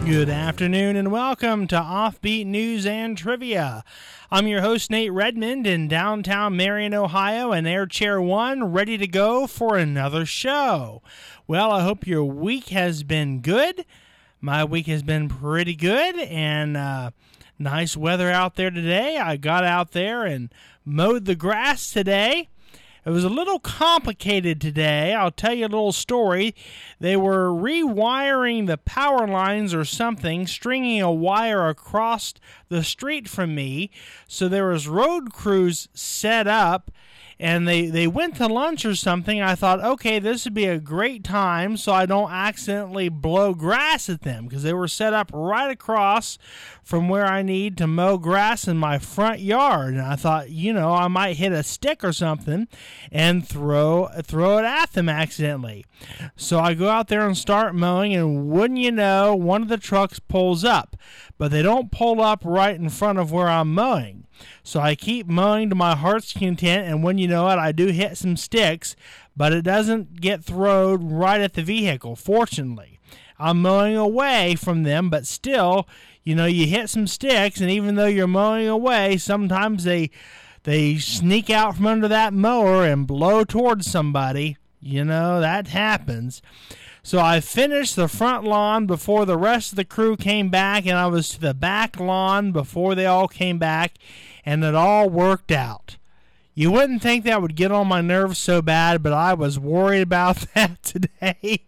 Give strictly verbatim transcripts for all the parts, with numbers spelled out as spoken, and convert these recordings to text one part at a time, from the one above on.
Good afternoon and welcome to Offbeat News and Trivia. I'm your host, Nate Redmond, in downtown Marion, Ohio, and Air Chair one, ready to go for another show. Well, I hope your week has been good. My week has been pretty good, and uh, nice weather out there today. I got out there and mowed the grass today. It was a little complicated today. I'll tell you a little story. They were rewiring the power lines or something, stringing a wire across the street from me. So there was road crews set up, and they, they went to lunch or something. I thought, okay, this would be a great time so I don't accidentally blow grass at them, because they were set up right across from where I need to mow grass in my front yard. And I thought, you know, I might hit a stick or something and throw throw it at them accidentally. So I go out there and start mowing, and wouldn't you know, one of the trucks pulls up. But they don't pull up right in front of where I'm mowing. So I keep mowing to my heart's content, and when you know it, I do hit some sticks, but it doesn't get thrown right at the vehicle, fortunately. I'm mowing away from them, but still, you know, you hit some sticks, and even though you're mowing away, sometimes they they sneak out from under that mower and blow towards somebody. You know, that happens. So I finished the front lawn before the rest of the crew came back, and I was to the back lawn before they all came back, and it all worked out. You wouldn't think that would get on my nerves so bad, but I was worried about that today.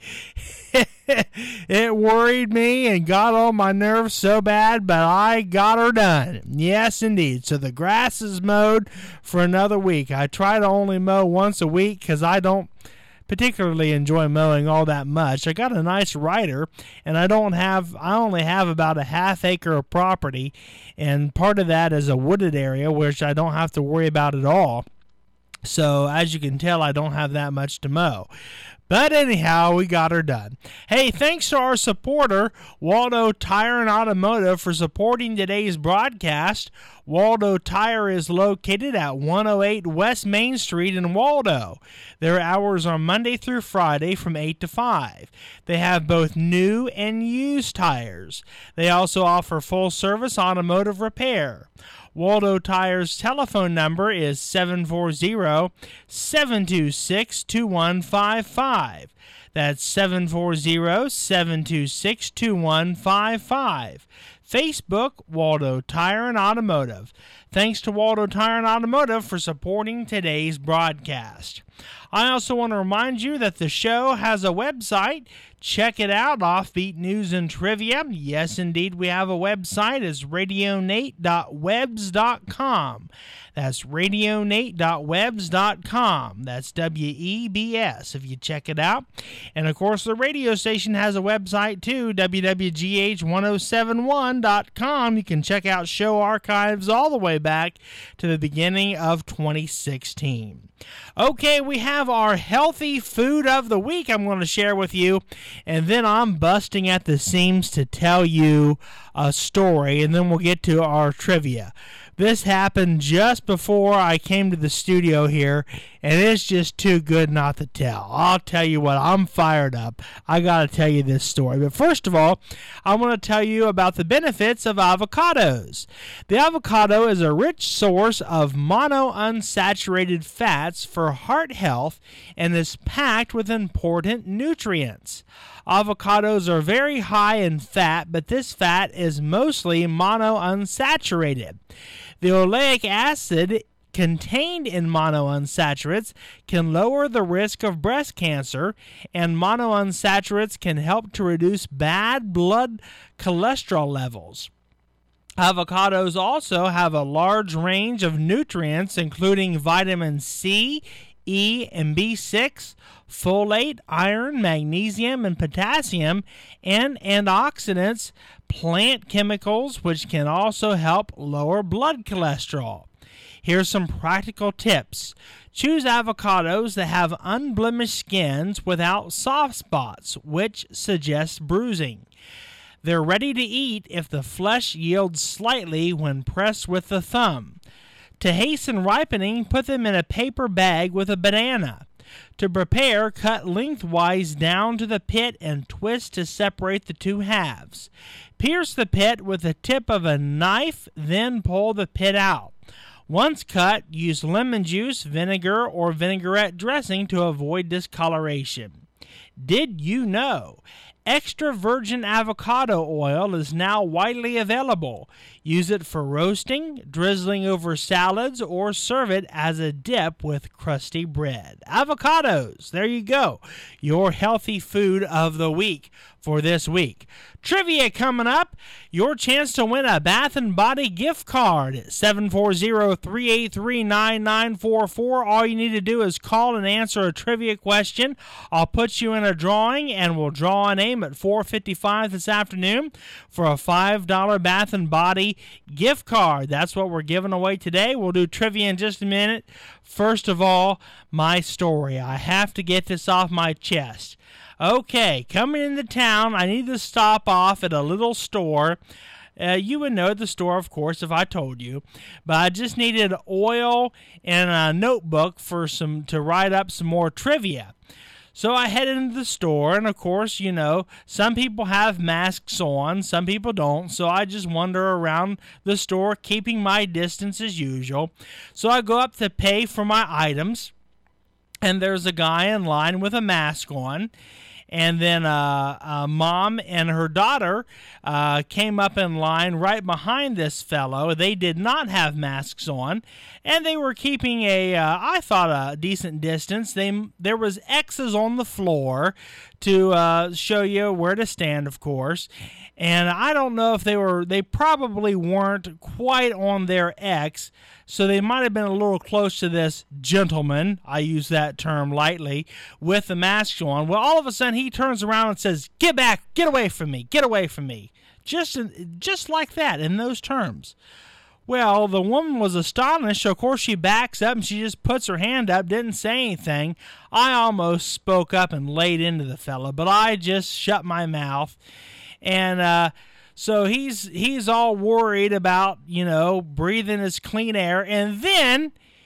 It worried me and got on my nerves so bad, but I got her done. Yes, indeed. So the grass is mowed for another week. I try to only mow once a week because I don't particularly enjoy mowing all that much. I got a nice rider, and I don't have I only have about a half acre of property, and part of that is a wooded area, which I don't have to worry about at all. So as you can tell, I don't have that much to mow. But anyhow, we got her done. Hey, thanks to our supporter, Waldo Tire and Automotive, for supporting today's broadcast. Waldo Tire is located at one oh eight West Main Street in Waldo. Their hours are Monday through Friday from eight to five. They have both new and used tires. They also offer full-service automotive repair. Waldo Tire's telephone number is seven four zero, seven two six, two one five five. That's seven four zero, seven two six, two one five five. Facebook, Waldo Tire and Automotive. Thanks to Waldo Tire and Automotive for supporting today's broadcast. I also want to remind you that the show has a website. Check it out, Offbeat News and Trivia. Yes, indeed, we have a website. It's radio nate dot webs dot com. That's radio nate dot webs dot com. That's W E B S if you check it out. And, of course, the radio station has a website, too, W W G H ten seventy-one dot com. You can check out show archives all the way back to the beginning of twenty sixteen. Okay, we have our healthy food of the week I'm going to share with you, and then I'm busting at the seams to tell you a story, and then we'll get to our trivia. This happened just before I came to the studio here, and it's just too good not to tell. I'll tell you what, I'm fired up. I got to tell you this story. But first of all, I want to tell you about the benefits of avocados. The avocado is a rich source of monounsaturated fats for heart health and is packed with important nutrients. Avocados are very high in fat, but this fat is mostly monounsaturated. The oleic acid contained in monounsaturates can lower the risk of breast cancer, and monounsaturates can help to reduce bad blood cholesterol levels. Avocados also have a large range of nutrients, including vitamin C, E, and B six, folate, iron, magnesium, and potassium, and antioxidants, plant chemicals, which can also help lower blood cholesterol. Here's some practical tips. Choose avocados that have unblemished skins without soft spots, which suggests bruising. They're ready to eat if the flesh yields slightly when pressed with the thumb. To hasten ripening, put them in a paper bag with a banana. To prepare, cut lengthwise down to the pit and twist to separate the two halves. Pierce the pit with the tip of a knife, then pull the pit out. Once cut, use lemon juice, vinegar, or vinaigrette dressing to avoid discoloration. Did you know extra virgin avocado oil is now widely available? Use it for roasting, drizzling over salads, or serve it as a dip with crusty bread. Avocados, there you go. Your healthy food of the week for this week. Trivia coming up. Your chance to win a Bath and Body gift card at seven four zero, three eight three, nine nine four four. All you need to do is call and answer a trivia question. I'll put you in a drawing, and we'll draw a name at four fifty-five this afternoon for a five dollar Bath and Body gift card. That's what we're giving away today. We'll do trivia in just a minute. First of all, my story. I have to get this off my chest. Okay, coming into town, I need to stop off at a little store. Uh, you would know the store, of course, if I told you. But I just needed oil and a notebook for some to write up some more trivia. So I headed into the store, and of course, you know, some people have masks on, some people don't. So I just wander around the store, keeping my distance as usual. So I go up to pay for my items, and there's a guy in line with a mask on. And then uh, a mom and her daughter uh, came up in line right behind this fellow. They did not have masks on, and they were keeping a, uh, I thought, a decent distance. They there was X's on the floor to uh, show you where to stand, of course. And I don't know if they were, they probably weren't quite on their X, so they might have been a little close to this gentleman, I use that term lightly, with the mask on. Well, all of a sudden he turns around and says, "Get back, get away from me, get away from me." Just, just like that, in those terms. Well, the woman was astonished. Of course, she backs up and she just puts her hand up, didn't say anything. I almost spoke up and laid into the fella, but I just shut my mouth. And uh, so he's he's all worried about, you know, breathing his clean air. And then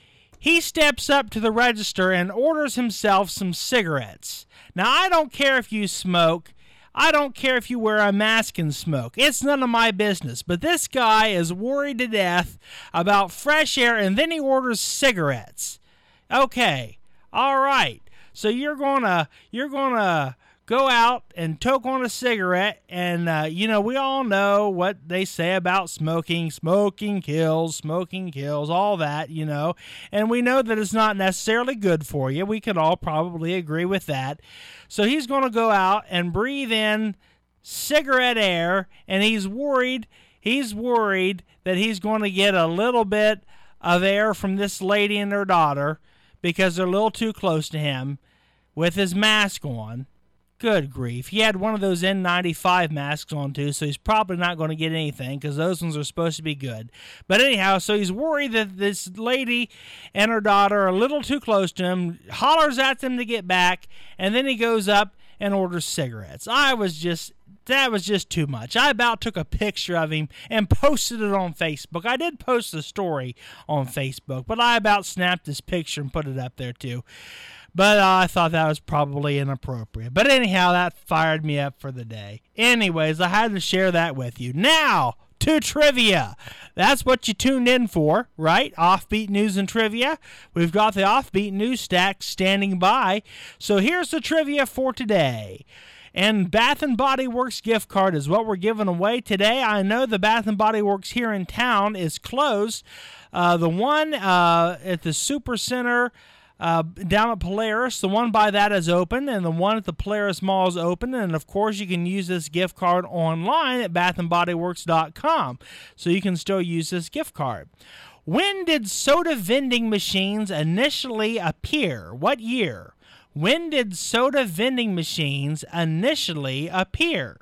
he steps up to the register and orders himself some cigarettes. Now, I don't care if you smoke. I don't care if you wear a mask and smoke. It's none of my business. But this guy is worried to death about fresh air, and then he orders cigarettes. Okay, all right. So you're gonna you're gonna go out and toke on a cigarette, and uh, you know, we all know what they say about smoking. Smoking kills, smoking kills, all that, you know. And we know that it's not necessarily good for you. We can all probably agree with that. So he's going to go out and breathe in cigarette air, and he's worried, he's worried that he's going to get a little bit of air from this lady and her daughter because they're a little too close to him with his mask on. Good grief. He had one of those N ninety-five masks on, too, so he's probably not going to get anything because those ones are supposed to be good. But anyhow, so he's worried that this lady and her daughter are a little too close to him, hollers at them to get back, and then he goes up and orders cigarettes. I was just... That was just too much. I about took a picture of him and posted it on Facebook. I did post the story on Facebook, but I about snapped this picture and put it up there, too. But uh, I thought that was probably inappropriate. But anyhow, that fired me up for the day. Anyways, I had to share that with you. Now, to trivia. That's what you tuned in for, right? Offbeat News and Trivia. We've got the Offbeat News stack standing by. So here's the trivia for today. And Bath and Body Works gift card is what we're giving away today. I know the Bath and Body Works here in town is closed. Uh, the one uh, at the Super Center Uh, down at Polaris, the one by that is open, and the one at the Polaris Mall is open. And of course, you can use this gift card online at bath and body works dot com, so you can still use this gift card. When did soda vending machines initially appear? What year? When did soda vending machines initially appear?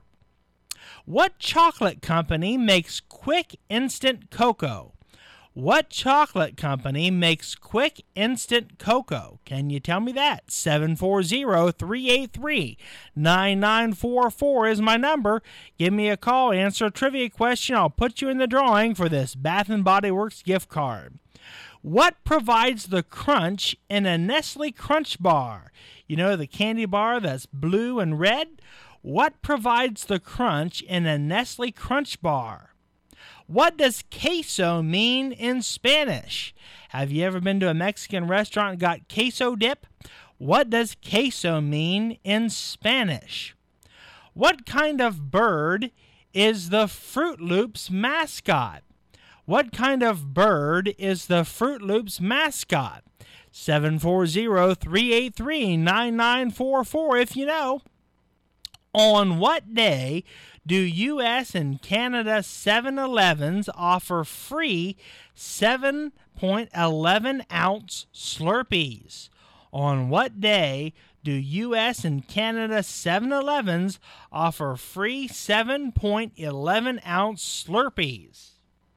What chocolate company makes quick instant cocoa? What chocolate company makes quick instant cocoa? Can you tell me that? seven four zero, three eight three, nine nine four four is my number. Give me a call, answer a trivia question. I'll put you in the drawing for this Bath and Body Works gift card. What provides the crunch in a Nestle Crunch bar? You know, the candy bar that's blue and red? What provides the crunch in a Nestle Crunch bar? What does queso mean in Spanish? Have you ever been to a Mexican restaurant and got queso dip? What does queso mean in Spanish? What kind of bird is the Fruit Loops mascot? What kind of bird is the Fruit Loops mascot? seven four zero, three eight three, nine nine four four if you know. On what day do U S and Canada seven elevens offer free seven point one one ounce Slurpees? On what day do U S and Canada seven elevens offer free seven point one one ounce Slurpees?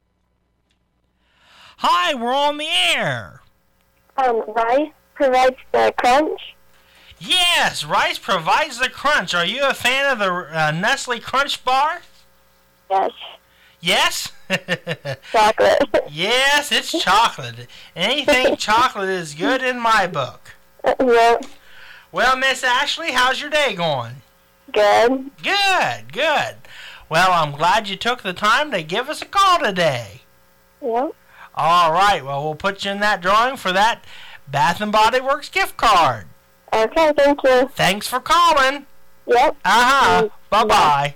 Hi, we're on the air. Um, rice provides the crunch? Yes, rice provides the crunch. Are you a fan of the uh, Nestle Crunch bar? Yes. Yes? Chocolate. Yes, it's chocolate. Anything chocolate is good in my book. Yeah. Well, Miss Ashley, how's your day going? Good. Good, good. Well, I'm glad you took the time to give us a call today. Yep. All right, well, we'll put you in that drawing for that Bath and Body Works gift card. Okay, thank you. Thanks for calling. Yep. Uh-huh. Mm, Bye-bye.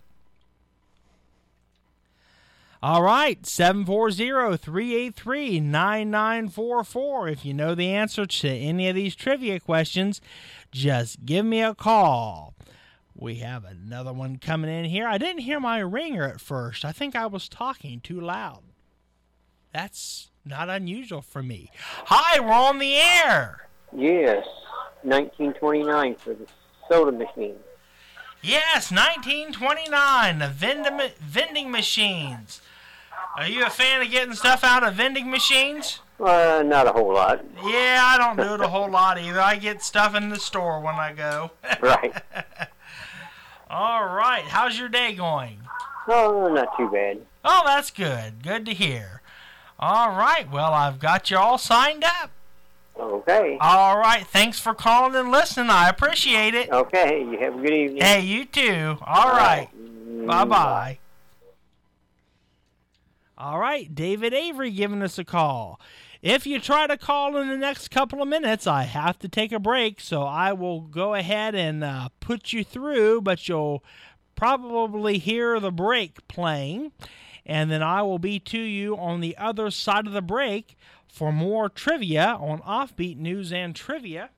All right, seven four zero, three eight three, nine nine four four. If you know the answer to any of these trivia questions, just give me a call. We have another one coming in here. I didn't hear my ringer at first. I think I was talking too loud. That's not unusual for me. Hi, we're on the air. Yes, nineteen twenty-nine for the soda machine. Yes, nineteen twenty-nine, the vending, vending machines. Are you a fan of getting stuff out of vending machines? Uh, not a whole lot. Yeah, I don't do it a whole lot either. I get stuff in the store when I go. Right. All right, how's your day going? Oh, not too bad. Oh, that's good. Good to hear. All right, well, I've got you all signed up. Okay. All right, thanks for calling and listening. I appreciate it. Okay, you have a good evening. Hey, you too. All right. Mm, Bye-bye. All right, David Avery giving us a call. If you try to call in the next couple of minutes, I have to take a break, so I will go ahead and uh, put you through, but you'll probably hear the break playing, and then I will be to you on the other side of the break for more trivia on Offbeat News and Trivia.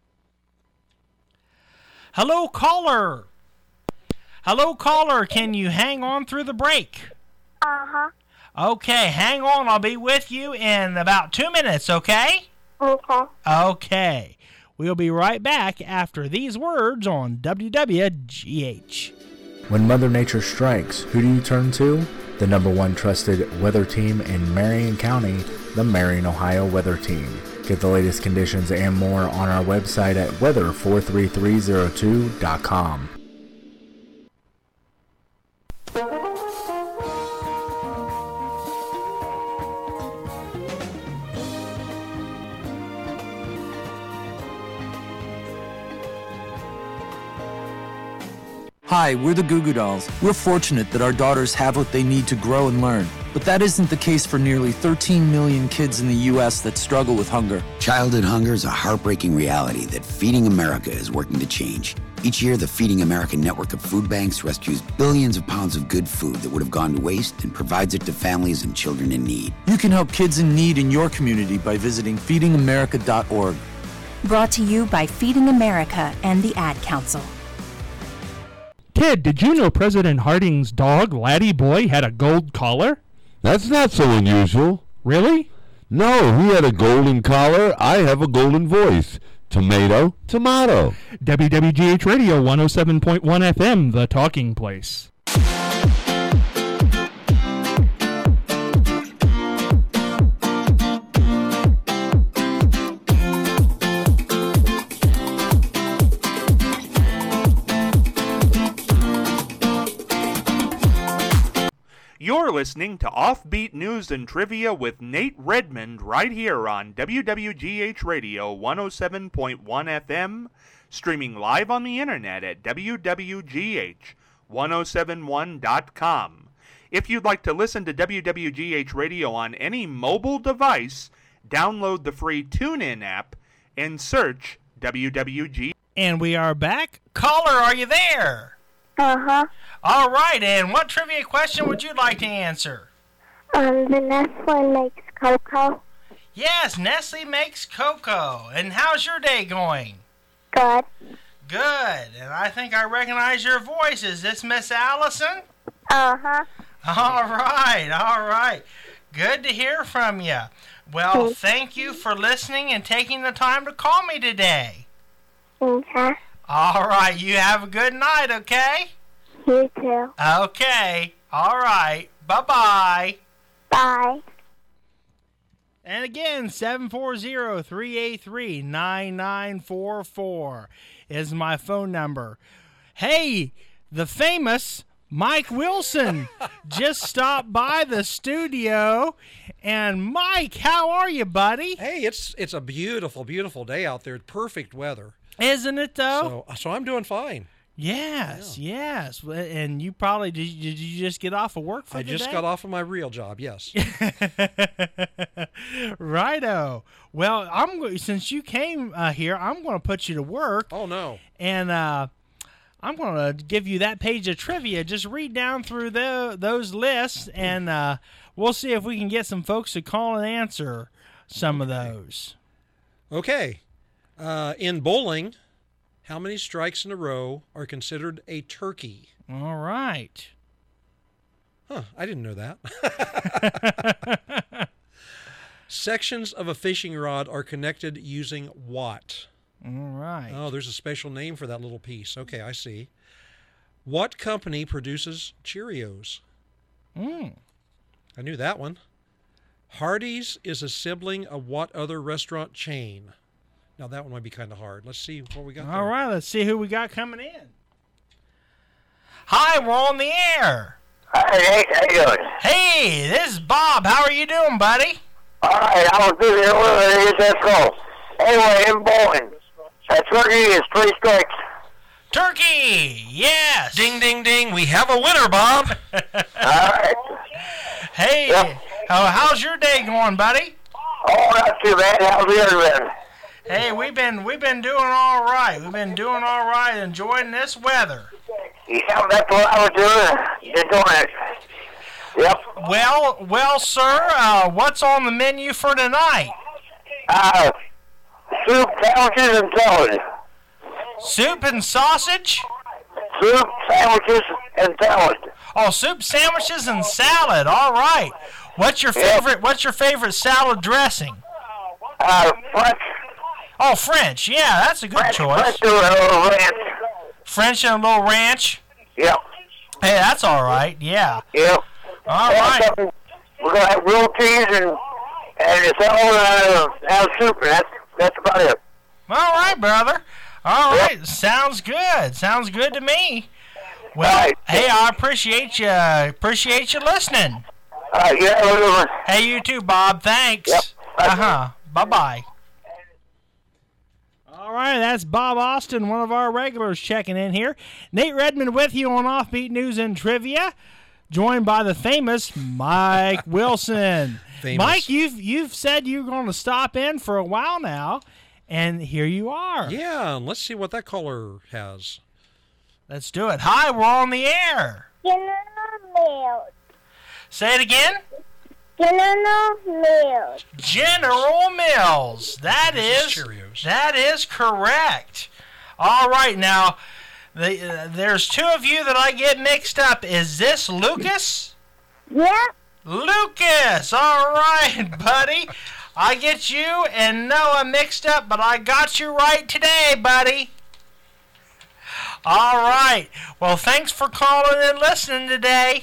Hello, caller. Hello, caller. Can you hang on through the break? Uh-huh. Okay, hang on. I'll be with you in about two minutes, okay? Okay. Okay. We'll be right back after these words on W W G H. When Mother Nature strikes, who do you turn to? The number one trusted weather team in Marion County, the Marion, Ohio Weather Team. Get the latest conditions and more on our website at weather four three three zero two dot com. Hi, we're the Goo Goo Dolls. We're fortunate that our daughters have what they need to grow and learn. But that isn't the case for nearly thirteen million kids in the U S that struggle with hunger. Childhood hunger is a heartbreaking reality that Feeding America is working to change. Each year, the Feeding America network of food banks rescues billions of pounds of good food that would have gone to waste and provides it to families and children in need. You can help kids in need in your community by visiting feeding america dot org. Brought to you by Feeding America and the Ad Council. Ted, did you know President Harding's dog, Laddie Boy, had a gold collar? That's not so unusual. Really? No, he had a golden collar. I have a golden voice. Tomato, tomato. W W G H Radio one oh seven point one F M, The Talking Place. You're listening to Offbeat News and Trivia with Nate Redmond right here on W W G H Radio one oh seven point one F M, streaming live on the internet at W W G H ten seventy-one dot com. If you'd like to listen to W W G H Radio on any mobile device, download the free TuneIn app and search W W G. And we are back. Caller, are you there? Uh-huh. All right, and what trivia question would you like to answer? Um, the Nestle makes cocoa. Yes, Nestle makes cocoa. And how's your day going? Good. Good. And I think I recognize your voice. Is this Miss Allison? Uh-huh. All right, all right. Good to hear from you. Well, thank you for listening and taking the time to call me today. Okay. All right, you have a good night, okay? You too. Okay. All right. Bye-bye. Bye. And again, seven four zero, three eight three, nine nine four four is my phone number. Hey, the famous Mike Wilson just stopped by the studio. And Mike, how are you, buddy? Hey, it's it's a beautiful, beautiful day out there. Perfect weather. Isn't it, though? So, so I'm doing fine. Yes, yeah. yes. And you probably, did you, did you just get off of work for I the just day? got off of my real job, yes. Righto. Well, I'm since you came uh, here, I'm going to put you to work. Oh, no. And uh, I'm going to give you that page of trivia. Just read down through the, those lists, and uh, we'll see if we can get some folks to call and answer some of those. Okay. Uh, in bowling, how many strikes in a row are considered a turkey? All right. Huh, I didn't know that. Sections of a fishing rod are connected using what? All right. Oh, there's a special name for that little piece. Okay, I see. What company produces Cheerios? Mm. I knew that one. Hardee's is a sibling of what other restaurant chain? Now, that one might be kind of hard. Let's see what we got All there. right, let's see who we got coming in. Hi, we're on the air. Hey, how you doing? Hey, this is Bob. How are you doing, buddy? All right, I was busy earlier. Let's go. Anyway, in bowling, that turkey is three strikes. Turkey, yes. Ding, ding, ding. We have a winner, Bob. All right. Hey, Yep. uh, how's your day going, buddy? Oh, not too bad. How's the other been? Hey, we've been we've been doing all right. We've been doing all right, enjoying this weather. Yeah, that's what I was doing. You're doing it. Yep. Well, well, sir, uh, what's on the menu for tonight? Uh, soup, sandwiches, and salad. Soup and sausage? Soup, sandwiches, and salad. Oh, soup, sandwiches, and salad. All right. What's your favorite? What's your favorite salad dressing? Uh, French. Oh, French. Yeah, that's a good French, choice. French do a little ranch. French and a little ranch. Yep. Hey, that's all right. Yeah. Yep. All And right. something- We're gonna have grilled cheese and and a salad and uh, have soup, and that's that's about it. All right, brother. All right. Sounds good. Sounds good to me. Well, All right. hey, I appreciate you. Appreciate you listening. Uh, yeah, whatever. Hey, you too, Bob. Thanks. Yep. Uh huh. Bye bye. All right, that's Bob Austin, one of our regulars, checking in here. Nate Redmond with you on Offbeat News and Trivia, joined by the famous Mike Wilson. Famous. Mike, you've you've said you're going to stop in for a while now, and here you are. Yeah, and let's see what that caller has. Let's do it. Hi, we're on the air. General Mills. Say it again. General Mills. General Mills. That This is is Cheerios. that is correct. All right, now the, uh, there's two of you that I get mixed up. Is this Lucas? Yep. Lucas. All right, buddy. I get you and Noah mixed up, but I got you right today, buddy. All right. Well, thanks for calling and listening today.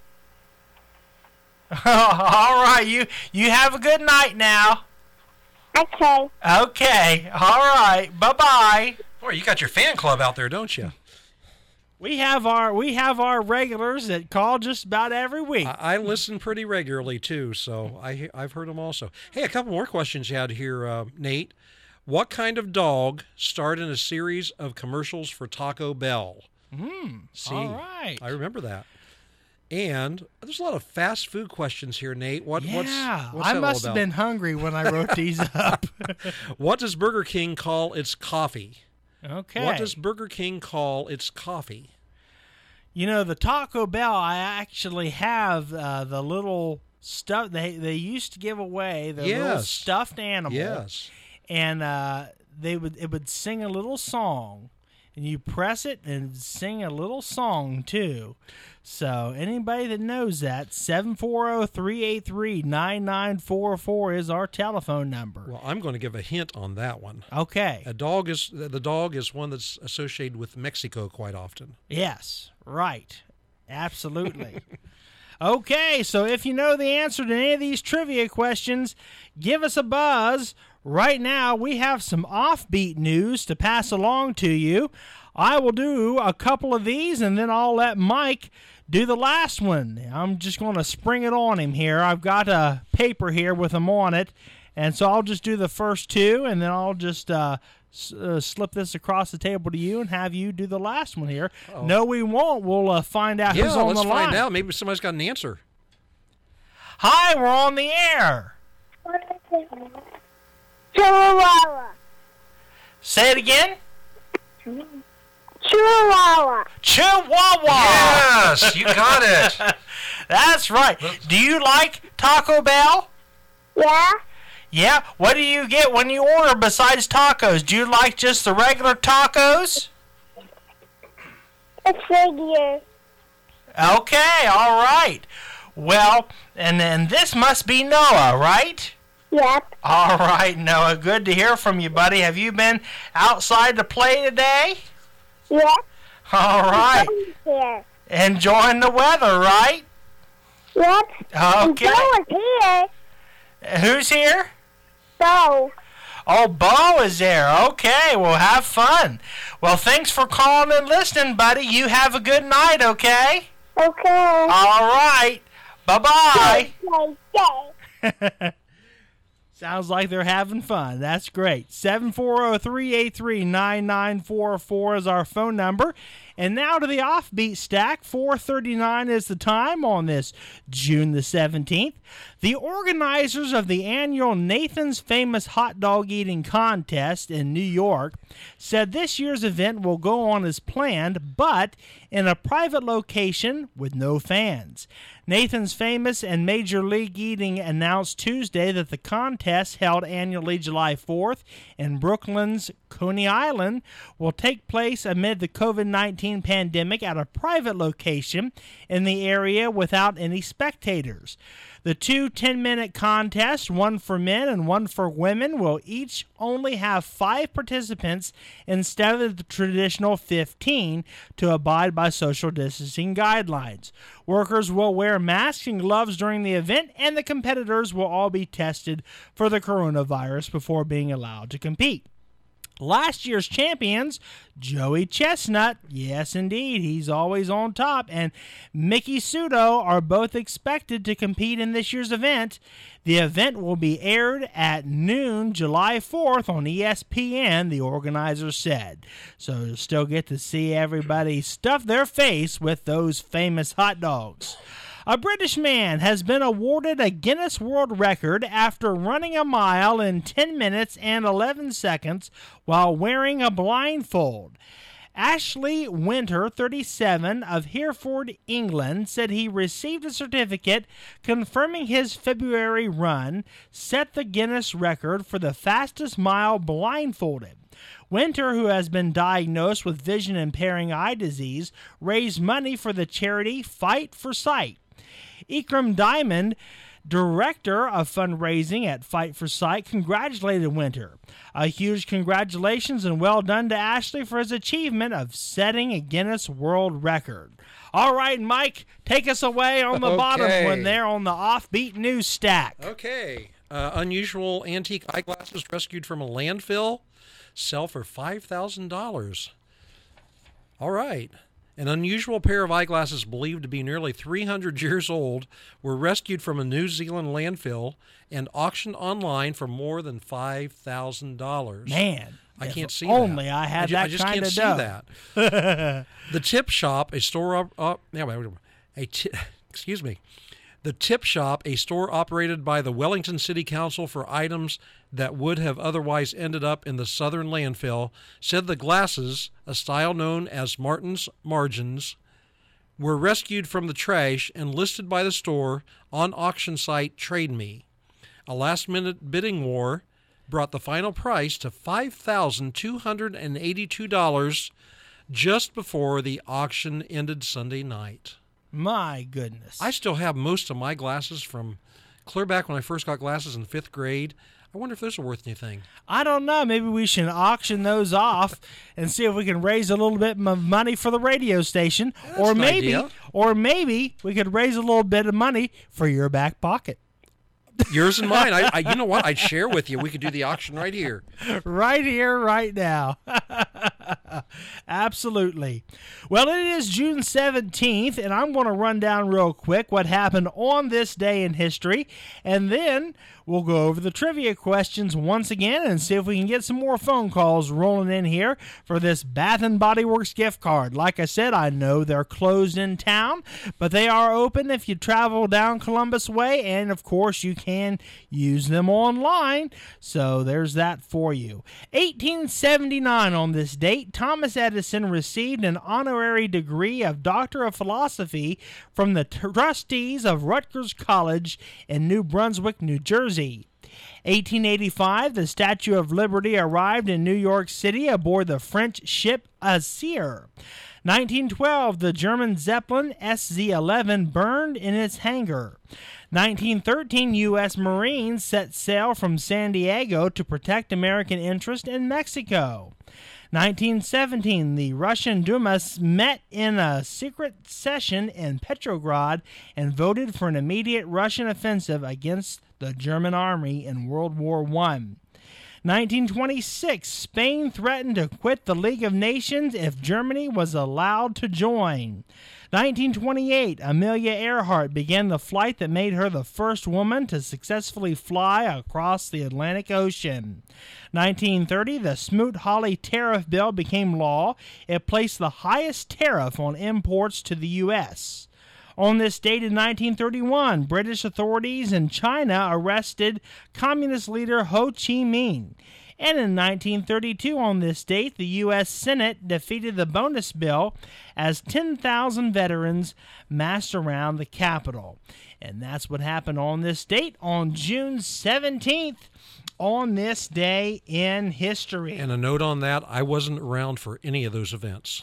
All right, you you have a good night now. Okay. Okay, all right, bye-bye. Boy, you got your fan club out there, don't you? We have our we have our regulars that call just about every week. I, I listen pretty regularly too, so I I've heard them also. Hey, a couple more questions you had here, uh, Nate. What kind of dog starred in a series of commercials for Taco Bell? Hmm. See, all right. I remember that. And there's a lot of fast food questions here, Nate. What? Yeah, what's, what's I that must all have about? been hungry when I wrote these up. What does Burger King call its coffee? Okay. What does Burger King call its coffee? You know, the Taco Bell, I actually have uh, the little stuff they they used to give away, the little Yes. stuffed animal. Yes. And uh, they would it would sing a little song, and you press it and sing a little song too. So anybody that knows that, seven four zero, three eight three, nine nine four four is our telephone number. Well, I'm going to give a hint on that one. Okay. A dog is the dog is one that's associated with Mexico quite often. Yes, right. Absolutely. Okay, so if you know the answer to any of these trivia questions, give us a buzz. Right now, we have some offbeat news to pass along to you. I will do a couple of these, and then I'll let Mike do the last one. I'm just going to spring it on him here. I've got a paper here with them on it, and so I'll just do the first two, and then I'll just uh, s- uh, slip this across the table to you and have you do the last one here. Uh-oh. No, we won't. We'll uh, find out Yeah, who's on let's the find line. out. Maybe somebody's got an answer. Hi, we're on the air. Chihuahua. Say it again. Chihuahua. Chihuahua. Yes, you got it. That's right. Do you like Taco Bell? Yeah. Yeah. What do you get when you order besides tacos? Do you like just the regular tacos? A figure. Okay, all right. Well, and then this must be Noah, right? Yep. All right, Noah. Good to hear from you, buddy. Have you been outside to play today? Yep. All right. Here. Enjoying the weather, right? Yep. Okay. And Bo is here. Who's here? Bo. Oh, Bo is there. Okay, well, have fun. Well, thanks for calling and listening, buddy. You have a good night, okay? Okay. All right. Bye-bye. Okay. Sounds like they're having fun. That's great. seven four zero, three eight three, nine nine four four is our phone number. And now to the offbeat stack. four thirty-nine is the time on this June the seventeenth. The organizers of the annual Nathan's Famous Hot Dog Eating Contest in New York said this year's event will go on as planned, but in a private location with no fans. Nathan's Famous and Major League Eating announced Tuesday that the contest, held annually July fourth in Brooklyn's Coney Island, will take place amid the COVID nineteen pandemic at a private location in the area without any spectators. The two ten-minute contests, one for men and one for women, will each only have five participants instead of the traditional fifteen to abide by social distancing guidelines. Workers will wear masks and gloves during the event, and the competitors will all be tested for the coronavirus before being allowed to compete. Last year's champions, Joey Chestnut, yes indeed, he's always on top, and Mickey Sudo are both expected to compete in this year's event. The event will be aired at noon July fourth on E S P N, the organizers said. So you'll still get to see everybody stuff their face with those famous hot dogs. A British man has been awarded a Guinness World Record after running a mile in ten minutes and eleven seconds while wearing a blindfold. Ashley Winter, thirty-seven, of Hereford, England, said he received a certificate confirming his February run set the Guinness record for the fastest mile blindfolded. Winter, who has been diagnosed with vision-impairing eye disease, raised money for the charity Fight for Sight. Ikram Diamond, director of fundraising at Fight for Sight, congratulated Winter. A huge congratulations and well done to Ashley for his achievement of setting a Guinness World Record. All right, Mike, take us away on the Okay. bottom one there on the offbeat news stack. Okay. Uh, unusual antique eyeglasses rescued from a landfill sell for five thousand dollars. All right. An unusual pair of eyeglasses believed to be nearly three hundred years old were rescued from a New Zealand landfill and auctioned online for more than five thousand dollars. Man, I can't see only that. I had I, ju- that I just kind can't of see dough. that. The Tip Shop, a store op- op- yeah, wait, wait, wait. a t- excuse me. The Tip Shop, a store operated by the Wellington City Council for items that would have otherwise ended up in the southern landfill, said the glasses, a style known as Martin's Margins, were rescued from the trash and listed by the store on auction site Trade Me. A last-minute bidding war brought the final price to five thousand two hundred eighty-two dollars just before the auction ended Sunday night. My goodness. I still have most of my glasses from clear back when I first got glasses in fifth grade. I wonder if those are worth anything. I don't know. Maybe we should auction those off and see if we can raise a little bit of money for the radio station. That's or an maybe idea. or maybe we could raise a little bit of money for your back pocket. Yours and mine. I, I, you know what? I'd share with you. We could do the auction right here. Right here, right now. Absolutely. Well, it is June seventeenth, and I'm going to run down real quick what happened on this day in history, and then we'll go over the trivia questions once again and see if we can get some more phone calls rolling in here for this Bath and Body Works gift card. Like I said, I know they're closed in town, but they are open if you travel down Columbus Way, and of course you can use them online, so there's that for you. eighteen seventy-nine on this date, Thomas Edison received an honorary degree of Doctor of Philosophy from the trustees of Rutgers College in New Brunswick, New Jersey. eighteen eighty-five, the Statue of Liberty arrived in New York City aboard the French ship Aesir. nineteen twelve, the German Zeppelin S Z eleven burned in its hangar. nineteen thirteen, U S Marines set sail from San Diego to protect American interest in Mexico. nineteen seventeen, the Russian Duma met in a secret session in Petrograd and voted for an immediate Russian offensive against the German army in World War One. nineteen twenty-six, Spain threatened to quit the League of Nations if Germany was allowed to join. nineteen twenty-eight, Amelia Earhart began the flight that made her the first woman to successfully fly across the Atlantic Ocean. nineteen thirty, the Smoot-Hawley Tariff Bill became law. It placed the highest tariff on imports to the U S On this date in nineteen thirty-one, British authorities in China arrested communist leader Ho Chi Minh. And in nineteen thirty-two, on this date, the U S Senate defeated the bonus bill as ten thousand veterans massed around the Capitol. And that's what happened on this date on June seventeenth, on this day in history. And a note on that, I wasn't around for any of those events.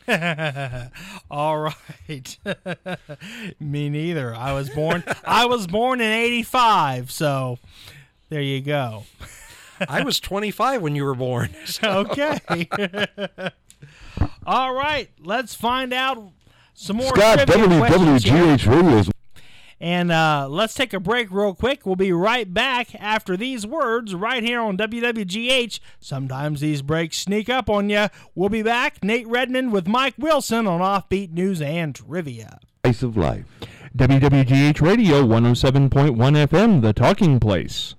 All right. Me neither. I was born I was born in eighty-five, so there you go. I was twenty-five when you were born. So. Okay. All right, let's find out some more Scott, trivia W W questions G here. H Radio's. And uh, let's take a break real quick. We'll be right back after these words right here on W W G H. Sometimes these breaks sneak up on you. We'll be back. Nate Redmond with Mike Wilson on Offbeat News and Trivia. Ice of Life. W W G H Radio one oh seven point one F M, The Talking Place.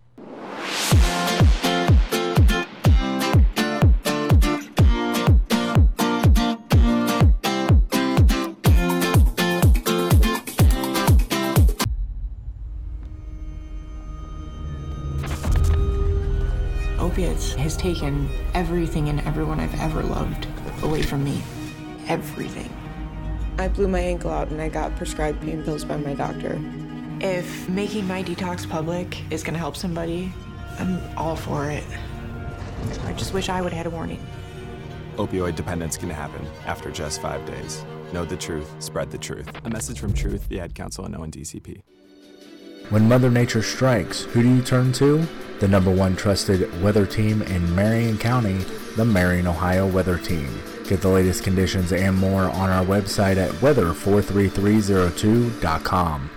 Opiates has taken everything and everyone I've ever loved away from me. Everything. I blew my ankle out and I got prescribed pain pills by my doctor. If making my detox public is gonna help somebody, I'm all for it. I just wish I would have had a warning. Opioid dependence can happen after just five days. Know the truth, spread the truth. A message from Truth, the Ad Council, and O N D C P. When Mother Nature strikes, who do you turn to? The number one trusted weather team in Marion County, the Marion, Ohio Weather Team. Get the latest conditions and more on our website at weather four three three zero two dot com.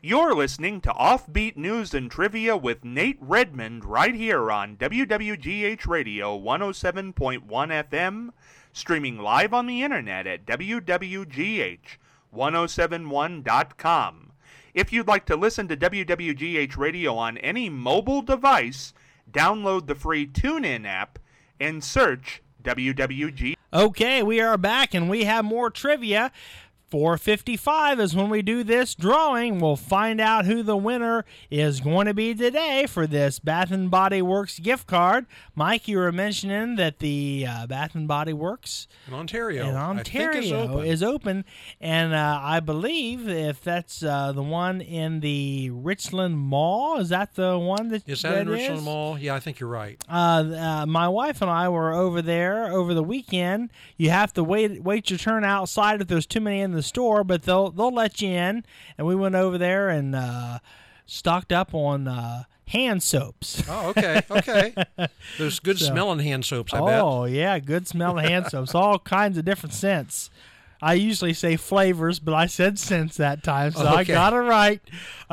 You're listening to Offbeat News and Trivia with Nate Redmond right here on W W G H Radio one oh seven point one F M, streaming live on the internet at W W G H ten seventy-one dot com. If you'd like to listen to W W G H Radio on any mobile device, download the free TuneIn app and search W W G. Okay, we are back and we have more trivia. four fifty-five is when we do this drawing. We'll find out who the winner is going to be today for this Bath and Body Works gift card. Mike, you were mentioning that the uh, Bath and Body Works in Ontario, in Ontario I think is open. is open, and uh, I believe if that's uh, the one in the Richland Mall, is that the one that is that, that in Richland is? Mall? Yeah, I think you're right. Uh, uh, my wife and I were over there over the weekend. You have to wait wait your turn outside if there's too many in the store, but they'll they'll let you in. And we went over there and uh, stocked up on uh, hand soaps. Oh, okay, okay. There's good So- smelling hand soaps, I bet. Oh yeah, good smelling hand soaps, all kinds of different scents. I usually say flavors, but I said scents that time, so I Okay. got it right.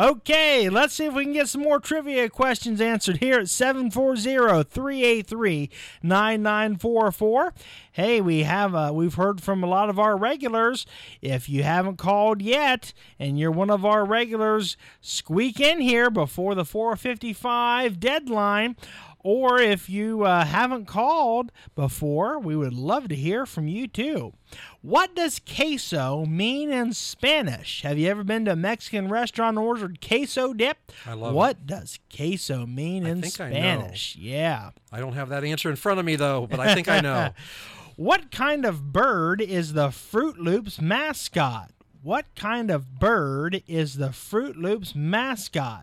Okay, let's see if we can get some more trivia questions answered here at seven four zero, three eight three, nine nine four four. Hey, we have uh, we've heard from a lot of our regulars. If you haven't called yet and you're one of our regulars, squeak in here before the four fifty-five deadline. Or if you uh, haven't called before, we would love to hear from you too. What does queso mean in Spanish? Have you ever been to a Mexican restaurant and ordered queso dip? I love what it. does queso mean I in think I know. Spanish? Yeah. I don't have that answer in front of me, though, but I think I know. What kind of bird is the Fruit Loops mascot? What kind of bird is the Fruit Loops mascot?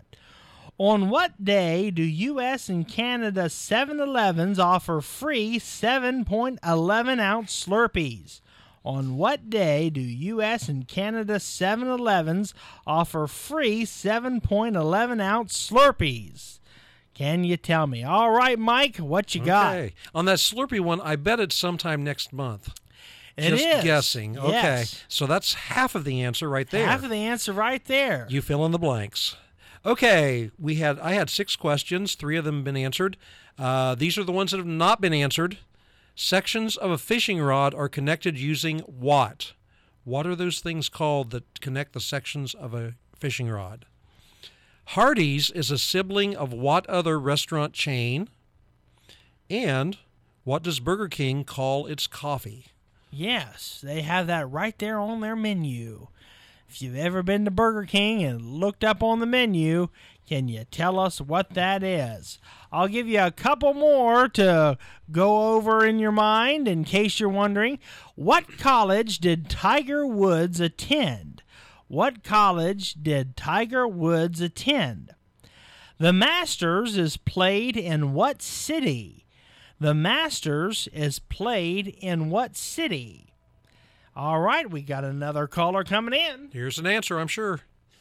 On what day do U S and Canada seven elevens offer free seven point one one ounce Slurpees? On what day do U S and Canada seven elevens offer free seven point one one ounce Slurpees? Can you tell me? All right, Mike, what you got? Okay. On that Slurpee one, I bet it's sometime next month. It Just is. guessing. Okay. Yes. So that's half of the answer right there. Half of the answer right there. You fill in the blanks. Okay, we had I had six questions. Three of them have been answered. Uh, these are the ones that have not been answered. Sections of a fishing rod are connected using what? What are those things called that connect the sections of a fishing rod? Hardee's is a sibling of what other restaurant chain? And what does Burger King call its coffee? Yes, they have that right there on their menu. If you've ever been to Burger King and looked up on the menu, can you tell us what that is? I'll give you a couple more to go over in your mind in case you're wondering. What college did Tiger Woods attend? What college did Tiger Woods attend? The Masters is played in what city? The Masters is played in what city? All right, we got another caller coming in. Here's an answer, I'm sure.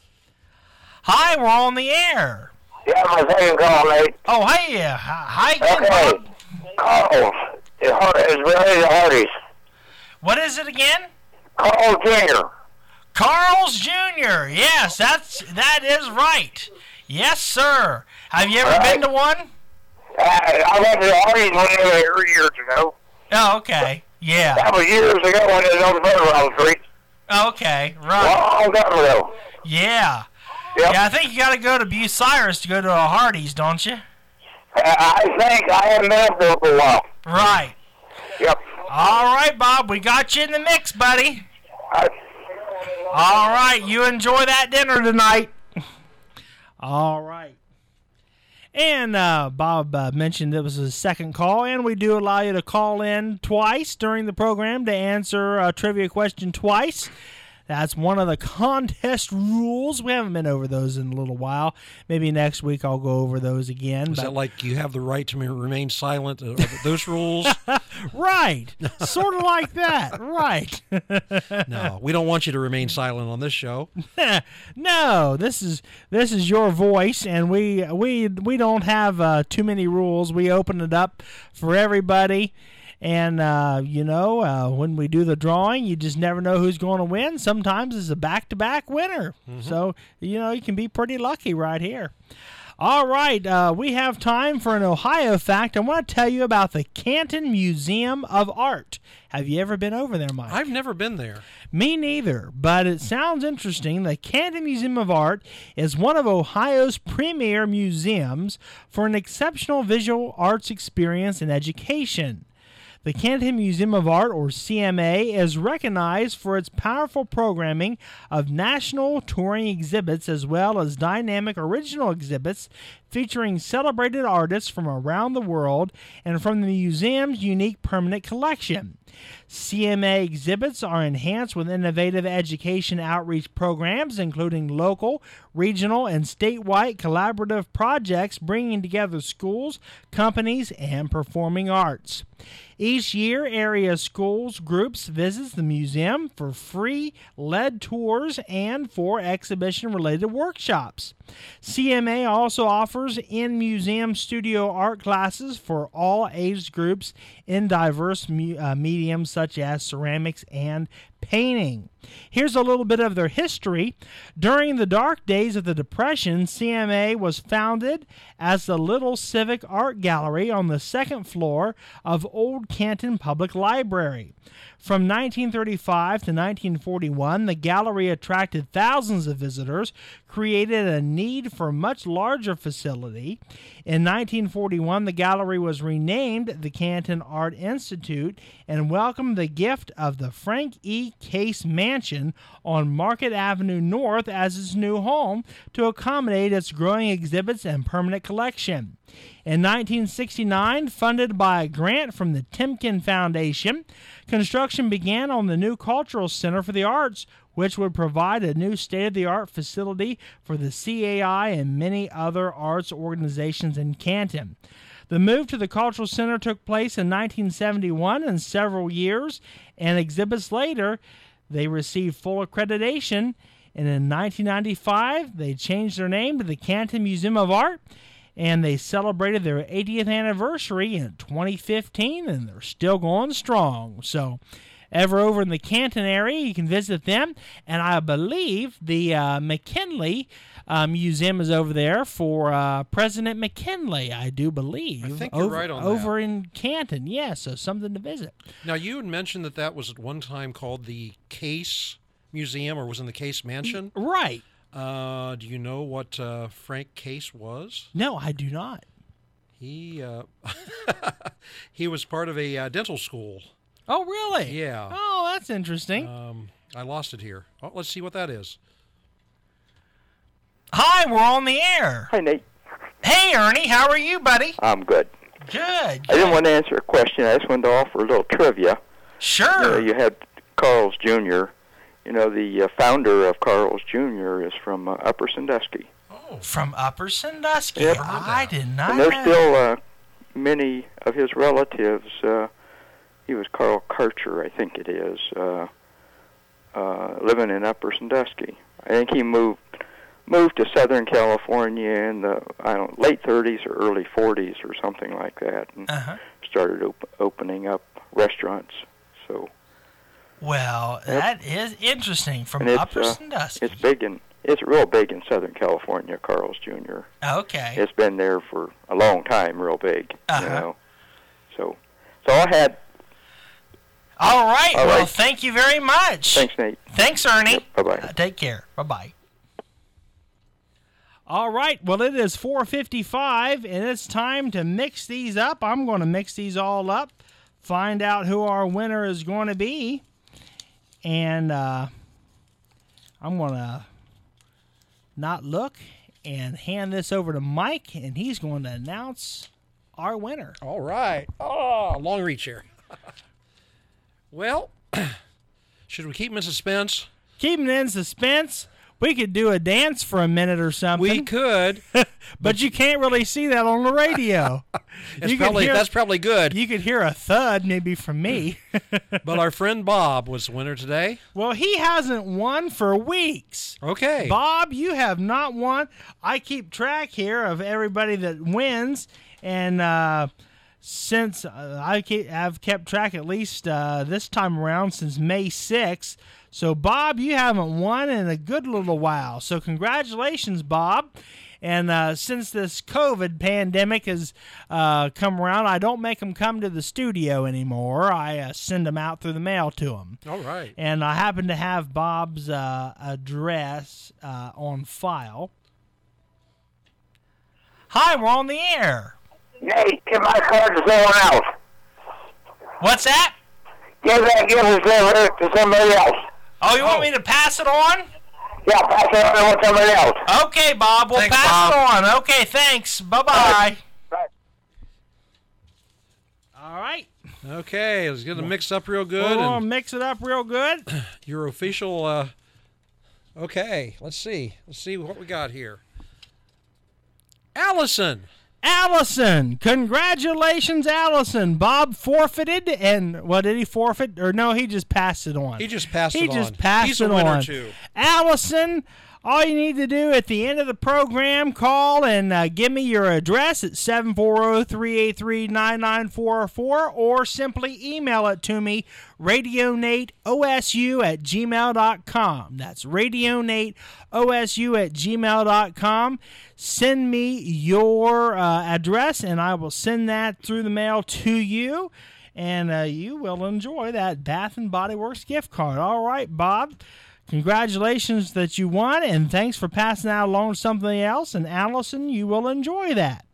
Hi, we're on the air. Yeah, my second call, mate. Oh, hey, uh, hi again, Okay. Bob. Carl. It's related to Hardee's. What is it again? Carl Junior Carl's Junior Yes, that's that is right. Yes, sir. Have you ever All right. been to one? Uh, I went to Hardee's one here years ago. Oh, okay. Yeah. That was years ago when it was on the Federal Street. Okay, right. Long time ago. Yeah. Yep. Yeah, I think you got to go to Bucyrus to go to a Hardee's, don't you? I think I haven't been up there for a while. Right. Yep. All right, Bob, we got you in the mix, buddy. I, All right, you enjoy that dinner tonight. All right. And uh, Bob uh, mentioned it was his second call, and we do allow you to call in twice during the program to answer a trivia question twice. That's one of the contest rules. We haven't been over those in a little while. Maybe next week I'll go over those again. Is but- that like you have the right to remain silent? Uh, those rules? Right. Sort of like that. Right. No, we don't want you to remain silent on this show. No, this is this is your voice, and we we we don't have uh, too many rules. We open it up for everybody, And, uh, you know, uh, when we do the drawing, you just never know who's going to win. Sometimes it's a back-to-back winner. Mm-hmm. So, you know, you can be pretty lucky right here. All right, uh, we have time for an Ohio fact. I want to tell you about the Canton Museum of Art. Have you ever been over there, Mike? I've never been there. Me neither, but it sounds interesting. The Canton Museum of Art is one of Ohio's premier museums for an exceptional visual arts experience and education. The Canton Museum of Art, or C M A, is recognized for its powerful programming of national touring exhibits as well as dynamic original exhibits featuring celebrated artists from around the world and from the museum's unique permanent collection. C M A exhibits are enhanced with innovative education outreach programs, including local, regional, and statewide collaborative projects bringing together schools, companies, and performing arts. Each year, area schools groups visits the museum for free led tours and for exhibition-related workshops. C M A also offers in-museum studio art classes for all age groups in diverse mu- uh, mediums such as ceramics and painting. Here's a little bit of their history. During the dark days of the Depression, C M A was founded as the Little Civic Art Gallery on the second floor of Old Canton Public Library. From nineteen thirty-five to nineteen forty-one, the gallery attracted thousands of visitors, created a need for a much larger facility. In nineteen forty-one, the gallery was renamed the Canton Art Institute and welcomed the gift of the Frank E. Case Mansion on Market Avenue North as its new home to accommodate its growing exhibits and permanent collection. In nineteen sixty-nine, funded by a grant from the Timken Foundation, construction began on the new Cultural Center for the Arts, which would provide a new state-of-the-art facility for the C A I and many other arts organizations in Canton. The move to the Cultural Center took place in nineteen seventy-one, and several years and exhibits later, they received full accreditation, and in nineteen ninety-five, they changed their name to the Canton Museum of Art, and they celebrated their eightieth anniversary in twenty fifteen, and they're still going strong. So, ever over in the Canton area, you can visit them, and I believe the uh, McKinley uh, Museum is over there for uh, President McKinley, I do believe. I think you're over, right on Over that. in Canton, yeah, so something to visit. Now, you had mentioned that that was at one time called the Case Museum, or was in the Case Mansion. Right. Uh, do you know what uh, Frank Case was? No, I do not. He uh, he was part of a uh, dental school. Oh, really? Yeah. Oh, that's interesting. Um, I lost it here. Oh, let's see what that is. Hi, we're on the air. Hi, Nate. Hey, Ernie, how are you, buddy? I'm good. Good. I didn't want to answer a question. I just wanted to offer a little trivia. Sure. You know, you had Carl's Junior You know, the uh, founder of Carl's Junior is from uh, Upper Sandusky. Oh, from Upper Sandusky. Yep. I did not And there's know. still uh, many of his relatives. Uh, he was Carl Karcher, I think it is, uh, uh, living in Upper Sandusky. I think he moved moved to Southern California in the I don't late thirties or early forties or something like that, and uh-huh. started op- opening up restaurants. So. Well, Yep. that is interesting. From And it's, Upper uh, Sandusky. It's big in it's real big in Southern California, Carl's Junior Okay. It's been there for a long time, real big. Uh-huh. You know. So so I had All right. All well, right. thank you very much. Thanks, Nate. Thanks, Ernie. Yep, bye-bye. Uh, take care. Bye-bye. All right. Well, it is four fifty-five, and it's time to mix these up. I'm going to mix these all up, find out who our winner is going to be, and uh, I'm going to not look and hand this over to Mike, and he's going to announce our winner. All right. Oh, long reach here. Well, should we keep him in suspense? Keep him in suspense. We could do a dance for a minute or something. We could. but, but you can't really see that on the radio. That's, You could probably, hear- that's probably good. You could hear a thud maybe from me. But our friend Bob was the winner today. Well, he hasn't won for weeks. Okay. Bob, you have not won. I keep track here of everybody that wins, and uh, since uh, I ke- have kept track, at least uh, this time around, since May sixth. So, Bob, you haven't won in a good little while. So, congratulations, Bob. And uh, since this COVID pandemic has uh, come around, I don't make them come to the studio anymore. I uh, send them out through the mail to them. All right. And I happen to have Bob's uh, address uh, on file. Hi, we're on the air. Nate, give my card to someone else. What's that? Give that gift to somebody else. Oh, you want me to pass it on? Yeah, pass it on to somebody else. Okay, Bob. We'll Thanks, pass Bob. it on. Okay, thanks. Bye-bye. Bye. All right. Okay, let's get it mixed up real good. We're going and to mix it up real good. your official, uh, okay, let's see. Let's see what we got here. Allison. Allison. Congratulations, Allison. Bob forfeited, and what did he forfeit? Or no, he just passed it on. He just passed he it on. He just passed He's it a winner, on. too. Allison, all you need to do at the end of the program, call and uh, give me your address at seven four zero, three eight three, nine nine four four, or simply email it to me, radionateosu at gmail dot com. That's radionateosu at gmail dot com. Send me your uh, address, and I will send that through the mail to you, and uh, you will enjoy that Bath and Body Works gift card. All right, Bob. Congratulations that you won, and thanks for passing out along to something else. And Allison, you will enjoy that.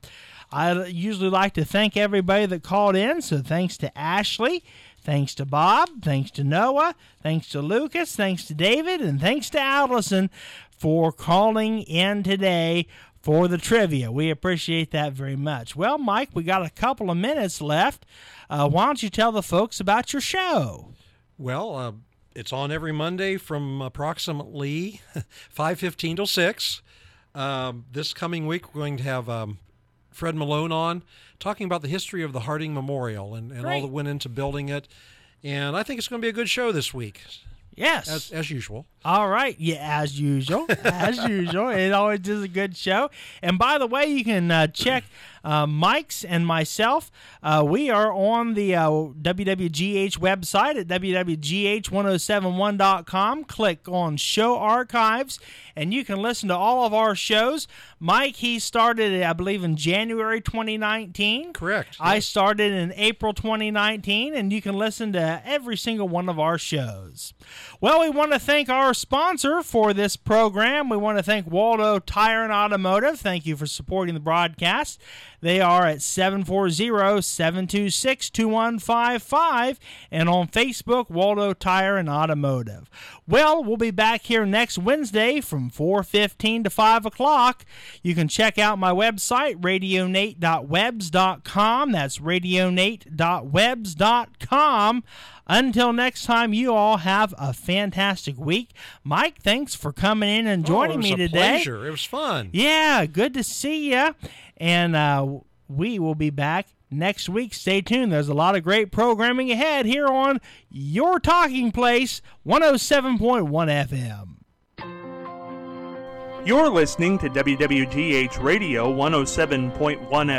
I usually like to thank everybody that called in, so thanks to Ashley, thanks to Bob, thanks to Noah, thanks to Lucas, thanks to David, and thanks to Allison for calling in today for the trivia. We appreciate that very much. Well, Mike, we got a couple of minutes left. Uh, why don't you tell the folks about your show? Well, uh, it's on every Monday from approximately five fifteen till six. Um, this coming week, we're going to have um, Fred Malone on, talking about the history of the Harding Memorial and, and all that went into building it. And I think it's going to be a good show this week. Yes. As, as usual. All right. Yeah, as usual. As usual. It always is a good show. And by the way, you can uh, check uh, Mike's and myself. Uh, we are on the uh, W W G H website at w w w dot g h ten seventy-one dot com. Click on Show Archives, and you can listen to all of our shows. Mike, he started, I believe, in January twenty nineteen. Correct. I yes. started in April twenty nineteen, and you can listen to every single one of our shows. Well, we want to thank our sponsor for this program. We want to thank Waldo Tire and Automotive. Thank you for supporting the broadcast. They are at seven four zero, seven two six, two one five five and on Facebook, Waldo Tire and Automotive. Well, we'll be back here next Wednesday from four fifteen to five o'clock. You can check out my website, radionate dot webs dot com. That's radionate dot webs dot com. Until next time, you all have a fantastic week. Mike, thanks for coming in and joining oh, me today. It was a pleasure. It was fun. Yeah, good to see you. And uh, we will be back next week. Stay tuned. There's a lot of great programming ahead here on Your Talking Place, one oh seven point one F M. You're listening to W W G H Radio one oh seven point one F M.